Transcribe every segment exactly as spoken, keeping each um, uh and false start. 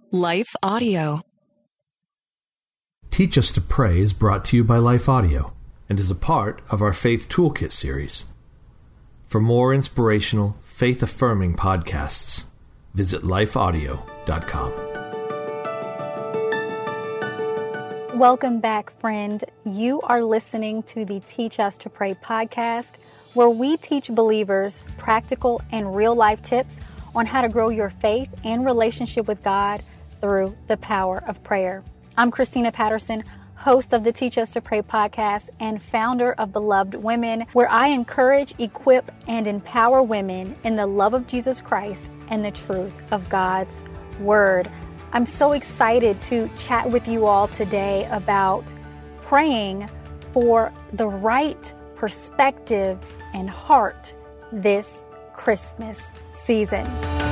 Life Audio. Teach Us to Pray is brought to you by Life Audio and is a part of our Faith Toolkit series. For more inspirational, faith-affirming podcasts, visit life audio dot com. Welcome back, friend. You are listening to the Teach Us to Pray podcast, where we teach believers practical and real-life tips on how to grow your faith and relationship with God through the power of prayer. I'm Christina Patterson, host of the Teach Us to Pray podcast and founder of Beloved Women, where I encourage, equip, and empower women in the love of Jesus Christ and the truth of God's Word. I'm so excited to chat with you all today about praying for the right perspective and heart this Christmas season.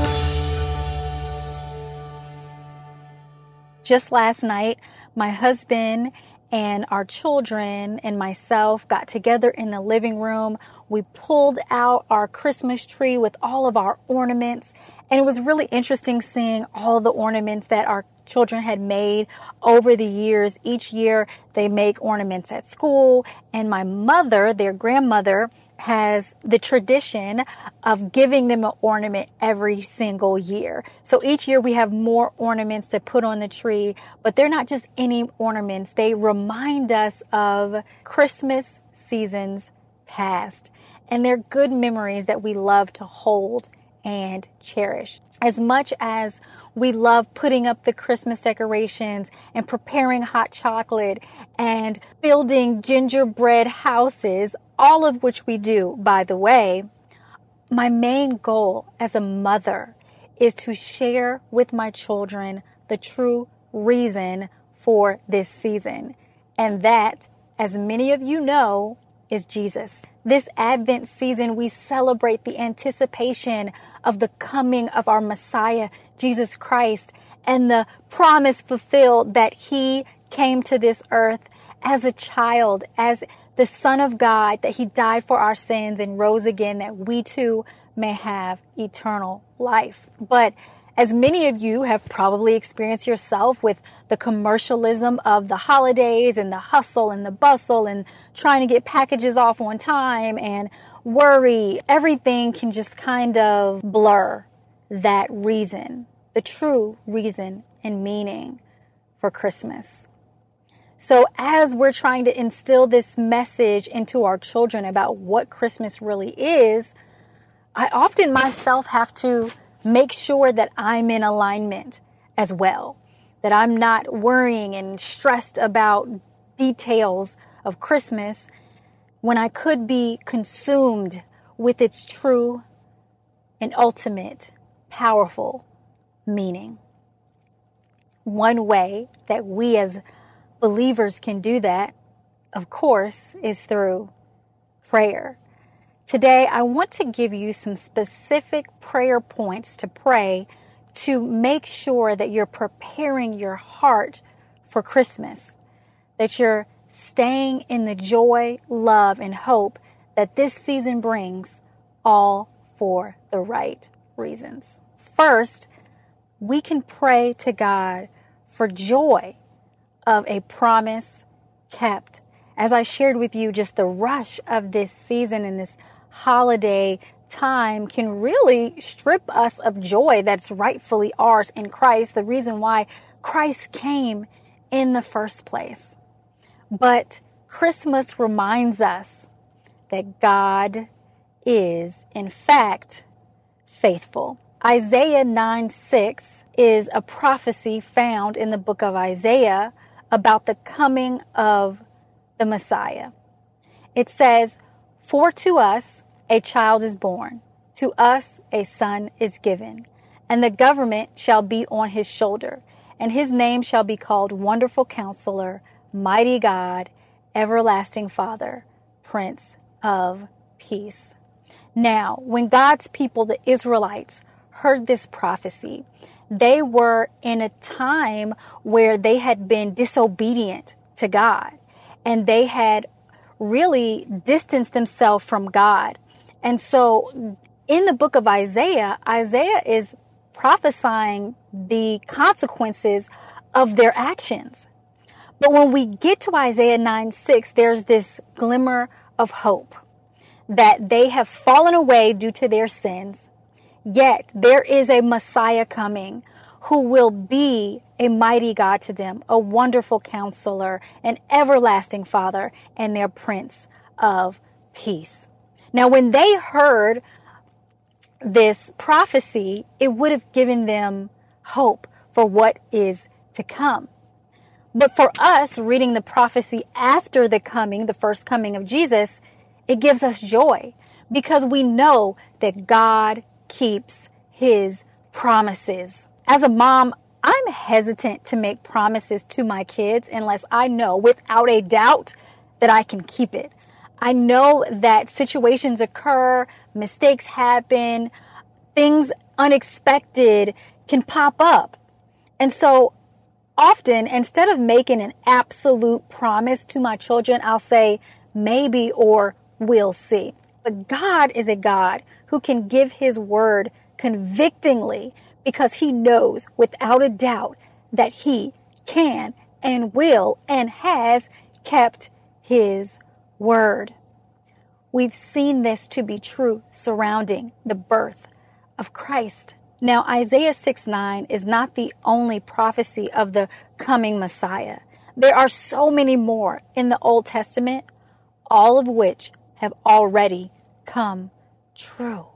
Just last night, my husband and our children and myself got together in the living room. We pulled out our Christmas tree with all of our ornaments, and it was really interesting seeing all the ornaments that our children had made over the years. Each year they make ornaments at school, and my mother, their grandmother, has the tradition of giving them an ornament every single year. So each year we have more ornaments to put on the tree, but they're not just any ornaments. They remind us of Christmas seasons past, and they're good memories that we love to hold and cherish. As much as we love putting up the Christmas decorations and preparing hot chocolate and building gingerbread houses, all of which we do, by the way, my main goal as a mother is to share with my children the true reason for this season. And that, as many of you know, is Jesus. This Advent season, we celebrate the anticipation of the coming of our Messiah, Jesus Christ, and the promise fulfilled that He came to this earth as a child, as the Son of God, that He died for our sins and rose again, that we too may have eternal life. But as many of you have probably experienced yourself with the commercialism of the holidays and the hustle and the bustle and trying to get packages off on time and worry, everything can just kind of blur that reason, the true reason and meaning for Christmas. So as we're trying to instill this message into our children about what Christmas really is, I often myself have to make sure that I'm in alignment as well, that I'm not worrying and stressed about details of Christmas when I could be consumed with its true and ultimate powerful meaning. One way that we as believers can do that, of course, is through prayer. Today, I want to give you some specific prayer points to pray to make sure that you're preparing your heart for Christmas, that you're staying in the joy, love, and hope that this season brings, all for the right reasons. First, we can pray to God for joy of a promise kept. As I shared with you, just the rush of this season and this holiday time can really strip us of joy that's rightfully ours in Christ, the reason why Christ came in the first place. But Christmas reminds us that God is, in fact, faithful. Isaiah nine six is a prophecy found in the book of Isaiah about the coming of the Messiah. It says, "For to us a child is born, to us a son is given, and the government shall be on his shoulder, and his name shall be called Wonderful Counselor, Mighty God, Everlasting Father, Prince of Peace." Now, when God's people, the Israelites, heard this prophecy, they were in a time where they had been disobedient to God, and they had really distanced themselves from God. And so in the book of Isaiah, Isaiah is prophesying the consequences of their actions. But when we get to Isaiah nine six, there's this glimmer of hope that they have fallen away due to their sins. Yet there is a Messiah coming who will be a mighty God to them, a wonderful counselor, an everlasting Father, and their Prince of Peace. Now, when they heard this prophecy, it would have given them hope for what is to come. But for us, reading the prophecy after the coming, the first coming of Jesus, it gives us joy because we know that God keeps his promises. As a mom, I'm hesitant to make promises to my kids unless I know without a doubt that I can keep it. I know that situations occur, mistakes happen, things unexpected can pop up. And so often, instead of making an absolute promise to my children, I'll say maybe or we'll see. But God is a God who can give his word convictingly because he knows without a doubt that he can and will and has kept his word. We've seen this to be true surrounding the birth of Christ. Now, Isaiah six nine is not the only prophecy of the coming Messiah. There are so many more in the Old Testament, all of which have already come true.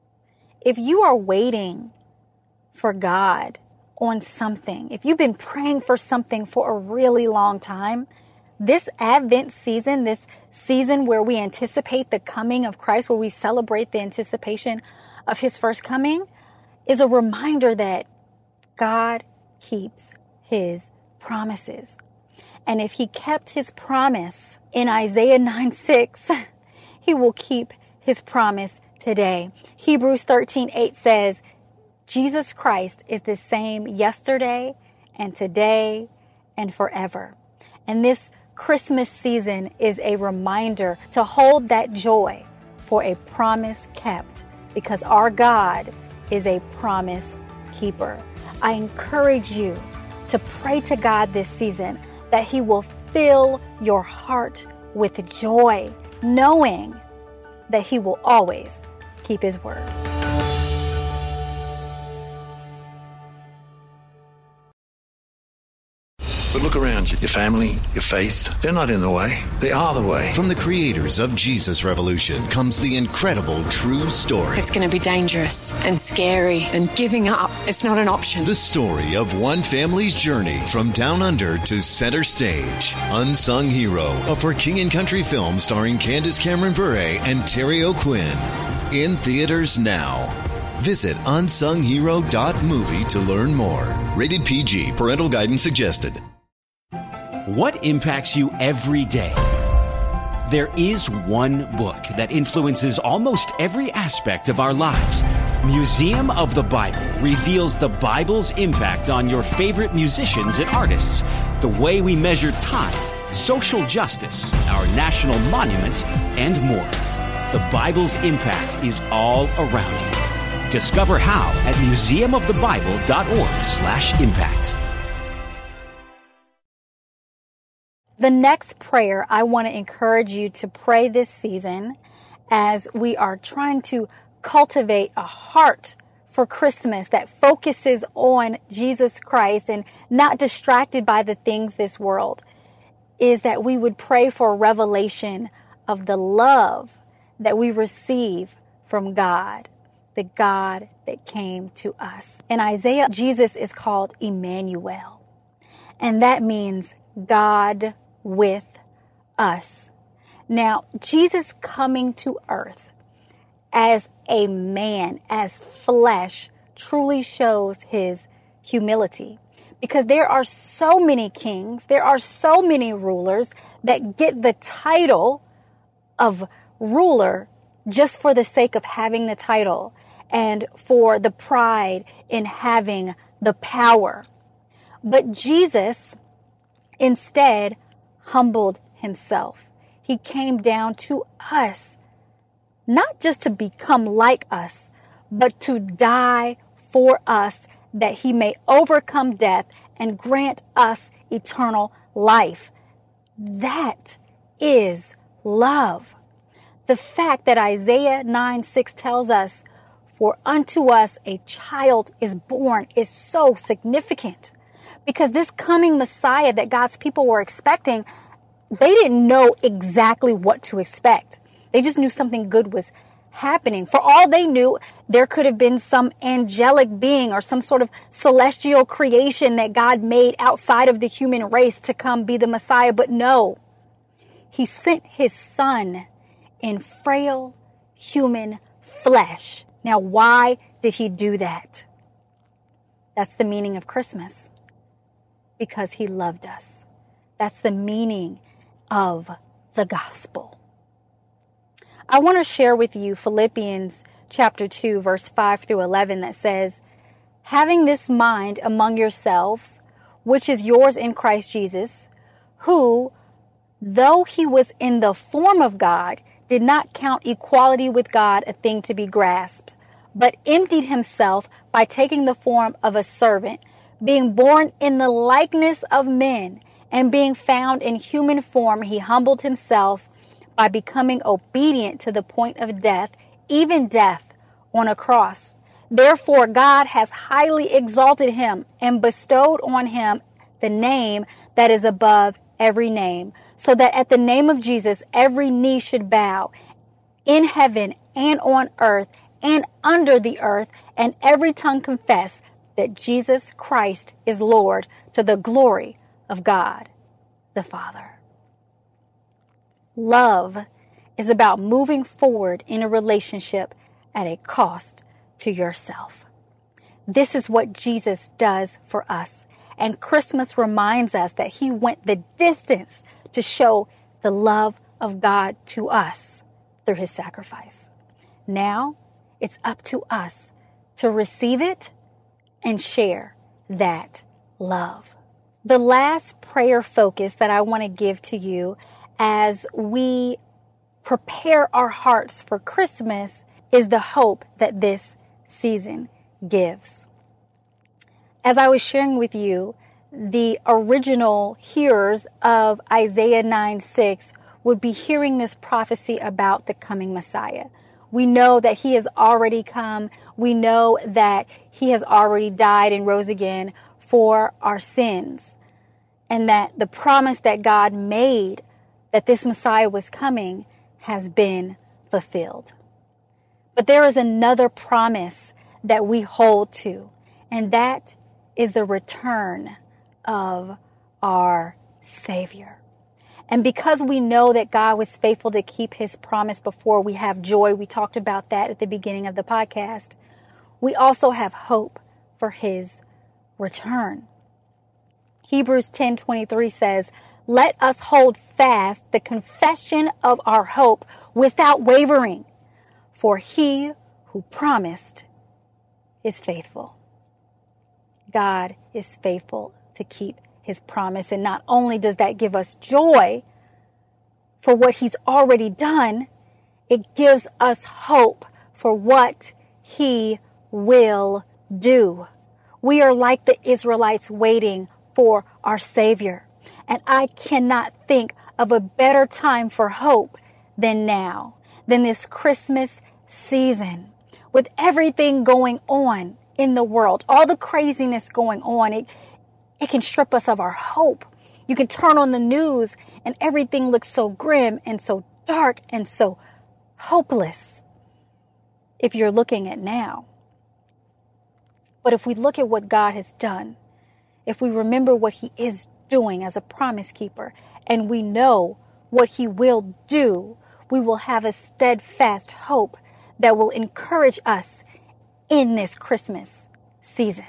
If you are waiting for God on something, if you've been praying for something for a really long time, this Advent season, this season where we anticipate the coming of Christ, where we celebrate the anticipation of his first coming, is a reminder that God keeps his promises. And if he kept his promise in Isaiah nine six, he will keep his promise today. Hebrews thirteen eight says, Jesus Christ is the same yesterday and today and forever. And this Christmas season is a reminder to hold that joy for a promise kept, because our God is a promise keeper. I encourage you to pray to God this season that he will fill your heart with joy, knowing that he will always keep his word. But look around you. Your family, your faith, they're not in the way. They are the way. From the creators of Jesus Revolution comes the incredible true story. It's going to be dangerous and scary, and giving up, it's not an option. The story of one family's journey from down under to center stage. Unsung Hero, a For King and Country film starring Candace Cameron Bure and Terry O'Quinn. In theaters now. Visit unsung hero dot movie to learn more. Rated P G. Parental guidance suggested. What impacts you every day? There is one book that influences almost every aspect of our lives. Museum of the Bible reveals the Bible's impact on your favorite musicians and artists, the way we measure time, social justice, our national monuments, and more. The Bible's impact is all around you. Discover how at museum of the bible dot org slash impact. The next prayer I want to encourage you to pray this season as we are trying to cultivate a heart for Christmas that focuses on Jesus Christ and not distracted by the things this world, is that we would pray for a revelation of the love that we receive from God, the God that came to us. In Isaiah, Jesus is called Emmanuel, and that means God with us. Now, Jesus coming to earth as a man, as flesh, truly shows his humility, because there are so many kings, there are so many rulers that get the title of ruler just for the sake of having the title and for the pride in having the power. But Jesus instead humbled himself. He came down to us, not just to become like us, but to die for us that he may overcome death and grant us eternal life. That is love. The fact that Isaiah nine six tells us, for unto us a child is born, is so significant, because this coming Messiah that God's people were expecting, they didn't know exactly what to expect. They just knew something good was happening. For all they knew, there could have been some angelic being or some sort of celestial creation that God made outside of the human race to come be the Messiah. But no, he sent his son in frail human flesh. Now, why did he do that? That's the meaning of Christmas. Because he loved us. That's the meaning of the gospel. I want to share with you Philippians chapter two, verse five through eleven that says, having this mind among yourselves, which is yours in Christ Jesus, who, though he was in the form of God, did not count equality with God a thing to be grasped, but emptied himself by taking the form of a servant, being born in the likeness of men, and being found in human form, he humbled himself by becoming obedient to the point of death, even death on a cross. Therefore, God has highly exalted him and bestowed on him the name that is above every name, so that at the name of Jesus, every knee should bow in heaven and on earth and under the earth, and every tongue confess that Jesus Christ is Lord, to the glory of God the Father. Love is about moving forward in a relationship at a cost to yourself. This is what Jesus does for us. And Christmas reminds us that he went the distance to show the love of God to us through his sacrifice. Now it's up to us to receive it and share that love. The last prayer focus that I want to give to you as we prepare our hearts for Christmas is the hope that this season gives. As I was sharing with you, the original hearers of Isaiah nine six would be hearing this prophecy about the coming Messiah. We know that he has already come. We know that he has already died and rose again for our sins. And that the promise that God made that this Messiah was coming has been fulfilled. But there is another promise that we hold to, and that is the return of our Savior. And because we know that God was faithful to keep his promise before, we have joy. We talked about that at the beginning of the podcast. We also have hope for his return. Hebrews ten twenty-three says, let us hold fast the confession of our hope without wavering, for he who promised is faithful. God is faithful to keep his promise. And not only does that give us joy for what he's already done, it gives us hope for what he will do. We are like the Israelites waiting for our Savior. And I cannot think of a better time for hope than now, than this Christmas season. With everything going on in the world, all the craziness going on, it, it can strip us of our hope. You can turn on the news and everything looks so grim and so dark and so hopeless if you're looking at now. But if we look at what God has done, if we remember what he is doing as a promise keeper, and we know what he will do, we will have a steadfast hope that will encourage us in this Christmas season.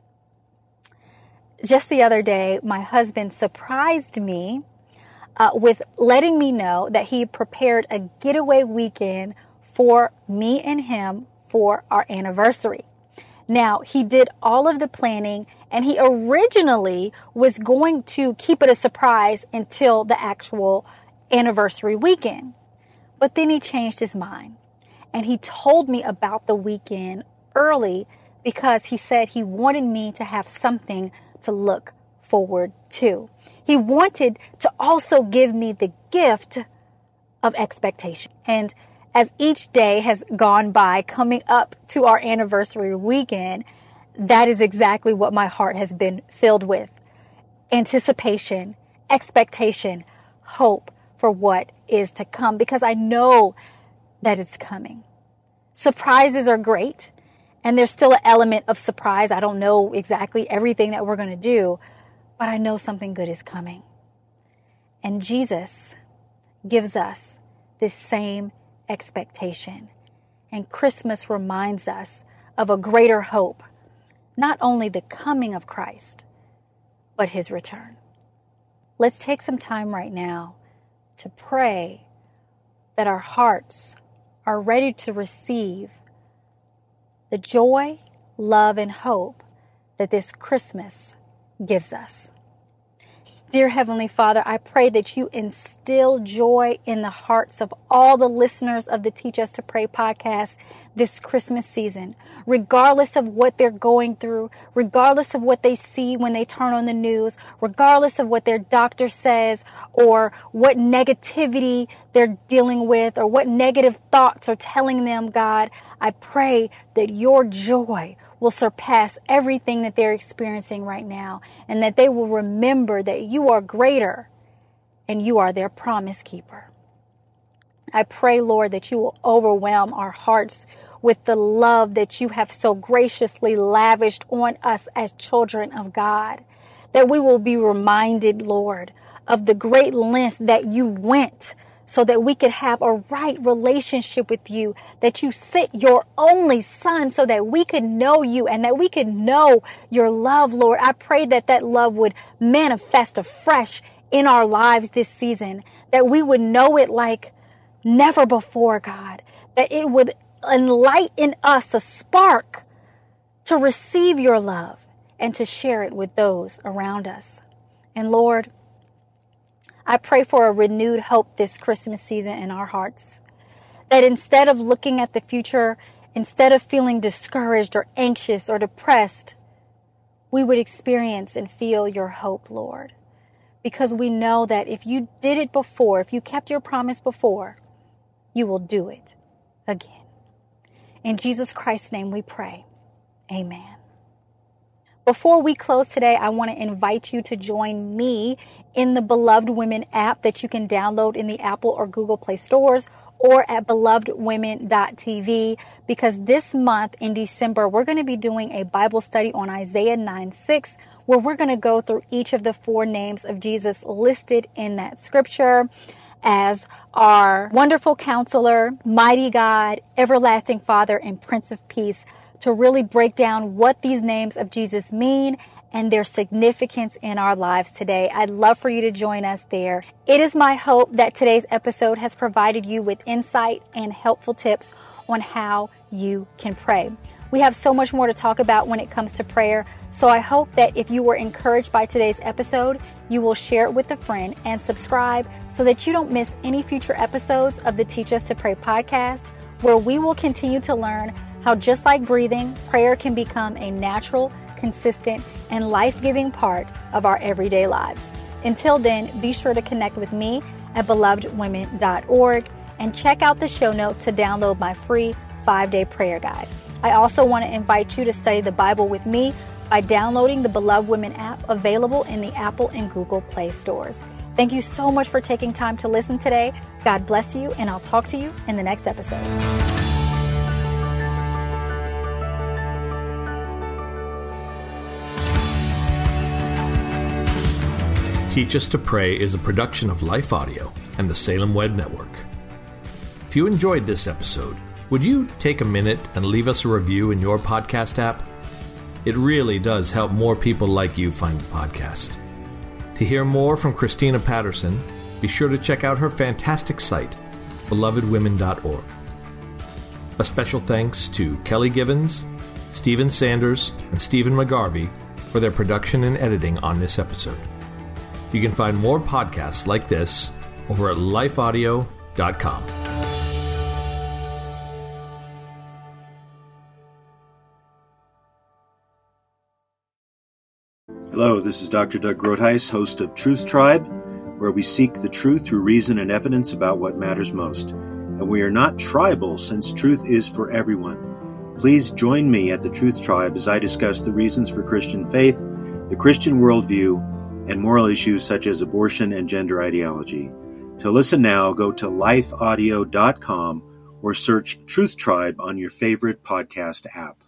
Just the other day, my husband surprised me uh, with letting me know that he prepared a getaway weekend for me and him for our anniversary. Now, he did all of the planning, and he originally was going to keep it a surprise until the actual anniversary weekend. But then he changed his mind, and he told me about the weekend early because he said he wanted me to have something to look forward to. He wanted to also give me the gift of expectation. And as each day has gone by, coming up to our anniversary weekend, that is exactly what my heart has been filled with. Anticipation, expectation, hope for what is to come, because I know that it's coming. Surprises are great, and there's still an element of surprise. I don't know exactly everything that we're going to do, but I know something good is coming. And Jesus gives us this same expectation. And Christmas reminds us of a greater hope, not only the coming of Christ, but his return. Let's take some time right now to pray that our hearts are ready to receive the joy, love, and hope that this Christmas gives us. Dear Heavenly Father, I pray that you instill joy in the hearts of all the listeners of the Teach Us to Pray podcast this Christmas season, regardless of what they're going through, regardless of what they see when they turn on the news, regardless of what their doctor says or what negativity they're dealing with or what negative thoughts are telling them, God. I pray that your joy will surpass everything that they're experiencing right now, and that they will remember that you are greater and you are their promise keeper. I pray, Lord, that you will overwhelm our hearts with the love that you have so graciously lavished on us as children of God, that we will be reminded, Lord, of the great length that you went so that we could have a right relationship with you, that you sent your only son so that we could know you and that we could know your love, Lord. I pray that that love would manifest afresh in our lives this season, that we would know it like never before, God, that it would enlighten us a spark to receive your love and to share it with those around us. And Lord, I pray for a renewed hope this Christmas season in our hearts, that instead of looking at the future, instead of feeling discouraged or anxious or depressed, we would experience and feel your hope, Lord, because we know that if you did it before, if you kept your promise before, you will do it again. In Jesus Christ's name we pray. Amen. Before we close today, I want to invite you to join me in the Beloved Women app that you can download in the Apple or Google Play stores or at beloved women dot t v, because this month in December, we're going to be doing a Bible study on Isaiah nine six, where we're going to go through each of the four names of Jesus listed in that scripture as our wonderful counselor, mighty God, everlasting Father, and Prince of Peace, to really break down what these names of Jesus mean and their significance in our lives today. I'd love for you to join us there. It is my hope that today's episode has provided you with insight and helpful tips on how you can pray. We have so much more to talk about when it comes to prayer, so I hope that if you were encouraged by today's episode, you will share it with a friend and subscribe so that you don't miss any future episodes of the Teach Us to Pray podcast, where we will continue to learn how, just like breathing, prayer can become a natural, consistent, and life-giving part of our everyday lives. Until then, be sure to connect with me at beloved women dot org and check out the show notes to download my free five-day prayer guide. I also want to invite you to study the Bible with me by downloading the Beloved Women app, available in the Apple and Google Play stores. Thank you so much for taking time to listen today. God bless you, and I'll talk to you in the next episode. Teach Us to Pray is a production of Life Audio and the Salem Web Network. If you enjoyed this episode, would you take a minute and leave us a review in your podcast app? It really does help more people like you find the podcast. To hear more from Christina Patterson, be sure to check out her fantastic site, beloved women dot org. A special thanks to Kelly Givens, Stephen Sanders, and Stephen McGarvey for their production and editing on this episode. You can find more podcasts like this over at life audio dot com. Hello, this is Doctor Doug Groothuis, host of Truth Tribe, where we seek the truth through reason and evidence about what matters most. And we are not tribal, since truth is for everyone. Please join me at the Truth Tribe as I discuss the reasons for Christian faith, the Christian worldview, and moral issues such as abortion and gender ideology. To listen now, go to life audio dot com or search Truth Tribe on your favorite podcast app.